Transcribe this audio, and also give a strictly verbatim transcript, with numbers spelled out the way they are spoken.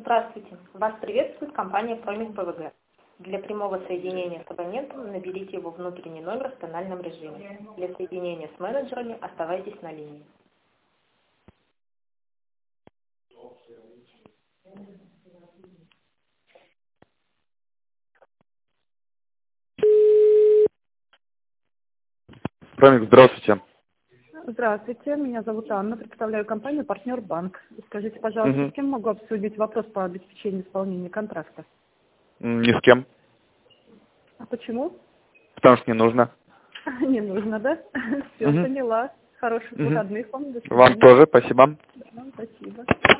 Здравствуйте. Вас приветствует компания Promise бэ вэ гэ. Для прямого соединения с абонентом наберите его внутренний номер в тональном режиме. Для соединения с менеджерами оставайтесь на линии. Промик, здравствуйте. Здравствуйте, меня зовут Анна, представляю компанию «Партнер Банк». Скажите, пожалуйста, Угу. с кем могу обсудить вопрос по обеспечению исполнения контракта? Ни с кем. А почему? Потому что не нужно. Не нужно, да? Все, Угу. поняла. Хороших Угу. выходных вам. До Вам свидания. тоже, спасибо. Да, спасибо.